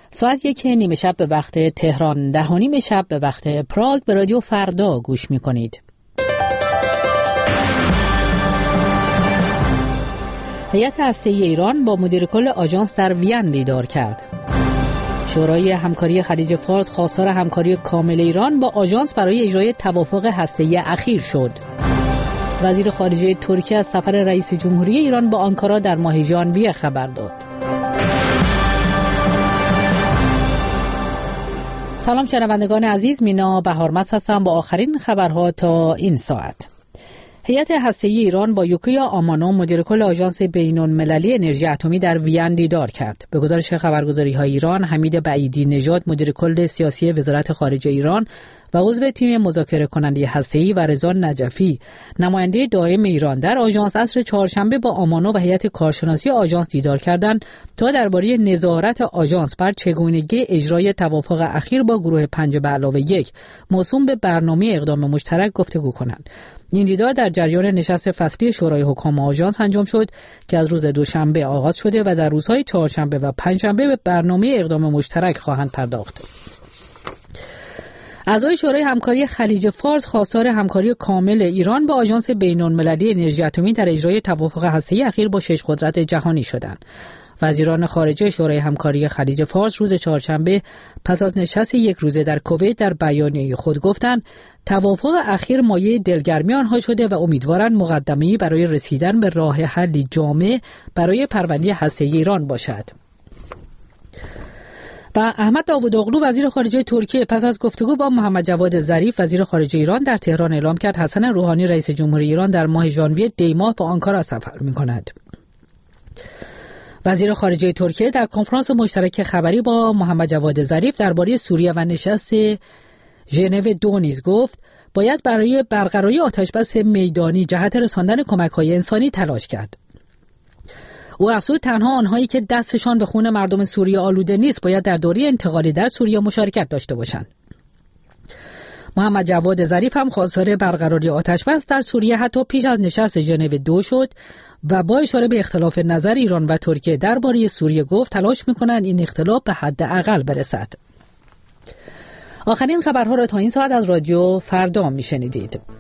ساعت 1:30 به وقت تهران، 10:30 به وقت پراگ به رادیو فردا گوش می‌کنید. هیئت هسته‌ای ایران با مدیر کل آژانس در وین دیدار کرد. شورای همکاری خلیج فارس خواستار همکاری کامل ایران با آژانس برای اجرای توافق هسته‌ای اخیر شد. وزیر خارجه ترکیه از سفر رئیس جمهوری ایران به آنکارا در ماه ژانویه خبر داد. سلام شنوندگان عزیز، مینا بهارمست هستم با آخرین خبرها تا این ساعت. هیئت هسته‌ای ایران با یوکیا آمانو مدیر کل آژانس بین‌المللی انرژی اتمی در وین دیدار کرد. به گزارش خبرگزاری‌های ایران، حمید بعیدی نژاد مدیر کل سیاسی وزارت خارجه ایران و عضو تیم مذاکره کننده هسته‌ای و رضا نجفی نماینده دائم ایران در آژانس عصر چهارشنبه با آمانو و هیئت کارشناسی آژانس دیدار کردند تا درباره نظارت آژانس بر چگونگی اجرای توافق اخیر با گروه 5+1 موسوم به برنامه اقدام مشترک گفتگو کنند. این دیدار در جریان نشست فصلی شورای حکام آژانس انجام شد که از روز دوشنبه آغاز شده و در روزهای چهارشنبه و پنجشنبه به برنامه اقدام مشترک خواهند پرداخت. اعضای شورای همکاری خلیج فارس خواستار همکاری کامل ایران با آژانس بین‌المللی انرژی اتمی در اجرای توافق هسته‌ای اخیر با 6 قدرت جهانی شدند. وزیران خارجه شورای همکاری خلیج فارس روز چهارشنبه پس از نشست یک روزه در کویت در بیانیه خود گفتند توافق اخیر مایه دلگرمی آنها شده و امیدوارند مقدمه‌ای برای رسیدن به راه حلی جامع برای پرونده هسته‌ای ایران باشد. و احمد داوودوغلو وزیر خارجه ترکیه پس از گفتگو با محمد جواد ظریف وزیر خارجه ایران در تهران اعلام کرد حسن روحانی رئیس جمهوری ایران در ماه ژانویه دی‌ماه به آنکارا سفر می‌کند. وزیر خارجه ترکیه در کنفرانس مشترک خبری با محمد جواد ظریف درباره سوریه و نشست ژنو 2 نیز گفت باید برای برقراری آتشبس میدانی جهت رساندن کمک‌های انسانی تلاش کرد. او افزود تنها آنهایی که دستشان به خون مردم سوریه آلوده نیست باید در دوره انتقالی در سوریه مشارکت داشته باشند. محمد جواد ظریف هم خواستار برقراری آتشبس در سوریه حتی پیش از نشست ژنو 2 شد و با اشاره به اختلاف نظر ایران و ترکیه درباره سوریه گفت تلاش می‌کنند این اختلاف به حد اقل برسد. آخرین خبرها را تا این ساعت از رادیو فردا می‌شنیدید.